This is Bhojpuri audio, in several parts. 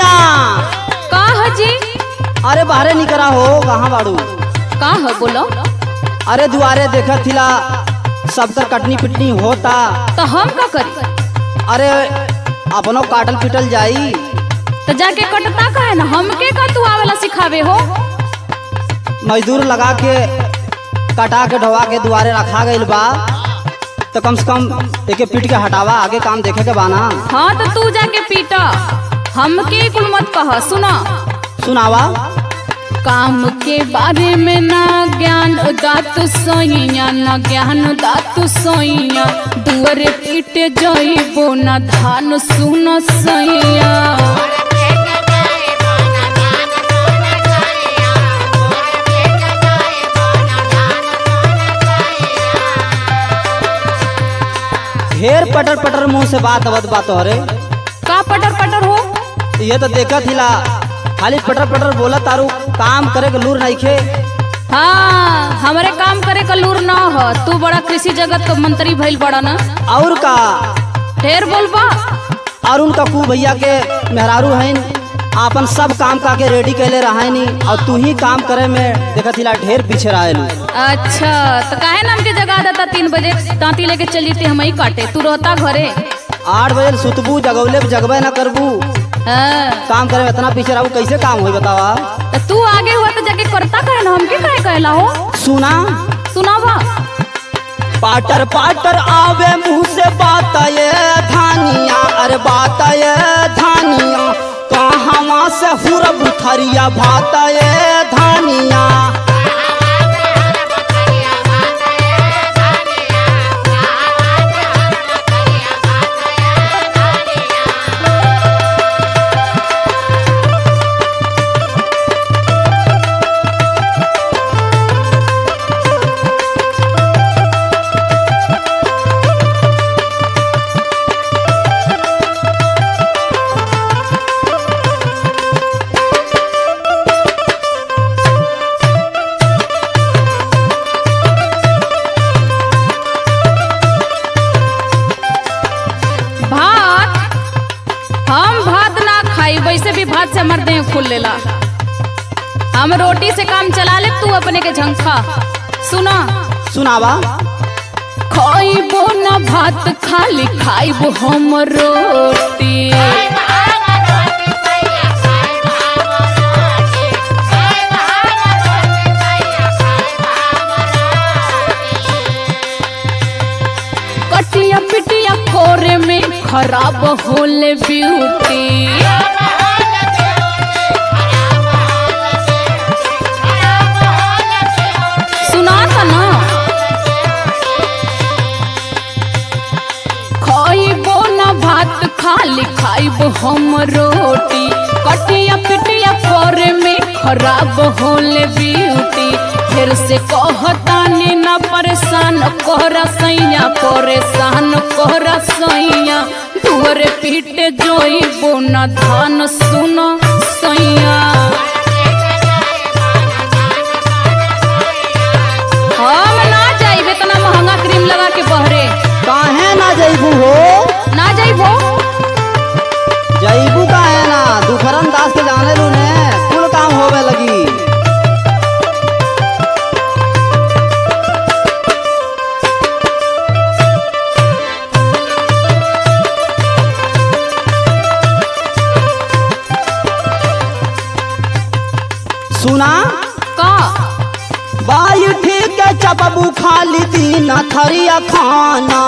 धनिया का है जी? अरे बाहरे निकरा हो, कहाँ बाड़ू? का है बोलो? अरे दुआरे देखत थिला सबका कटनी पिटनी होता, तो हम का करी? अरे अपनो काटल पिटल जाई। तो जाके कटता का है ना, हमके का तू आवेला सिखावे हो? मजदूर लगा के कटा के ढवा के दुआरे रखा गइल बा, तो कम से कम एके पीट के हटावा, आगे काम देखे के बाना। हाँ तो तू जाके पीटा, हमके कुल मत कह। सुना सुनावा। काम के बारे में ना ज्ञान दात सोइया, ना ज्ञान दात सोइया, दुआरे पीट जाइबो ना धान सुन सैया। ढेर पटर पटर मुंह से बात अवत बात हो रे। का पटर पटर हो? ये तो देखत हिला खाली पटर पटर बोला तारू, काम करे के लूर नहीं खे। हाँ हमारे काम करे का लूर ना हो, तू बड़ा कृषि जगत का मंत्री भइल बड़ा ना। और का ढेर बोलबा। और उनका कू भैया के मेहरारू हैं, आपन सब काम का के रेडी कैले रहा नी, और तू ही काम करे में देखत हिला ढेर पीछे रहेलू। अच्छा तो काहे नाम के जगा देता 3 बजे तांती लेके चली थी हम ही काटे, तू रहता घरे। 8 बजे सुतबू, जगौले जगबे ना करबू, हाँ। काम करे में इतना पीछे रहू, कैसे काम होई बतावा? तो तू आगे हुआ तो जाके करता कहे ना, हमके काहे कहला हो? सुना सुनावा। पाटर पाटर आवे मुंह से बात ये धानिया, अरे बात ये धानिया, कहाँ से हुरब थरिया भात ये धानिया। वैसे भी भात से हमार देह खुल लेला, हम रोटी से काम चला ले, तू अपने के झंखा। सुना सुनावा। खाइबो ना भात खाली खाइबो हम रोटी, कटिया पिटिया कोरे में खराब होले ब्यूटी। सुना था ना। खाइबो ना भात खाली खाइबो हम रोटी, कटिया पिटिया कोरे में खराब होले ब्यूटी। फिर से कहतानी ना परेशान कोहरा सैया, परेशान कोहरा सैया, दुआरे पीटे जोइबो ना धान सुनो सैया। हम ना जाइब इतना महंगा क्रीम लगा के बहरे। काहे ना जइबू हो? ना जाइबो। जइबू काहे ना, दुखरन दास के जाने लू ने, कुल काम होवे लगी। सुना का बाई ठीक है, चपबू खाली दिन थरिया खाना,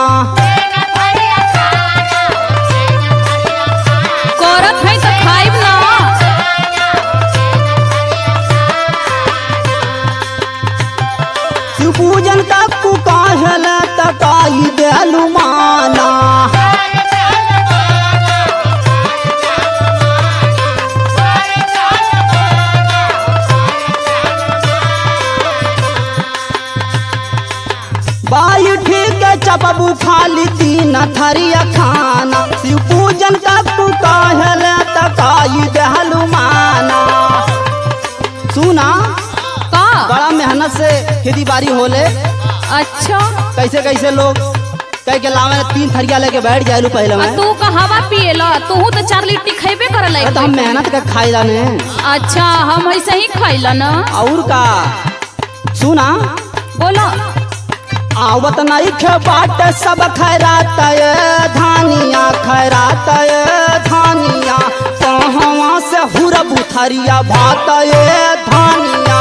करत है तो खाइब ना। शिव पूजन तक कु काहेल तकाई देलू माना। बाई ठीक है, चपबू खाली तीन थरिया खाना, शिव पूजन तक तू काहेल तकाई देहलू माना। सुना का बड़ा मेहनत से खेती बाड़ी होले, अच्छा कैसे कैसे लोग कह के लावे 3 थरिया लेके बैठ जालू पहले में। तू का हवा पिएला, तू तो 4 लिट्टी खइबे करला। तो हम मेहनत के खाइला ने। अच्छा हम ऐसे ही खाइला ना। और का सुना बोला आवत नहीं खे बाटे सब खैरात ये धानिया, खैरात ये धानिया कहवा से हुरब उथरिया भात ये धानिया।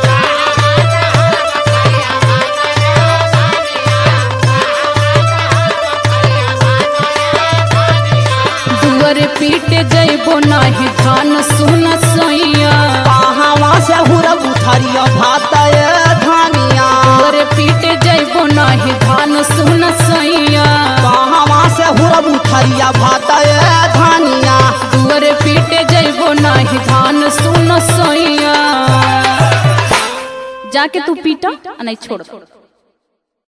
दुअर पीटे जइबो नाही धान सुन सैया, कहवा से हुरब उथरिया भात ये धानिया। दुअर पीटे जइबो नाही धान सुन सैया, कहवा से हुरब उथरिया भात ये धानिया। दुअर पीटे जइबो नाही धान सुन सैया। जाके तू पीटा नहीं छोड़।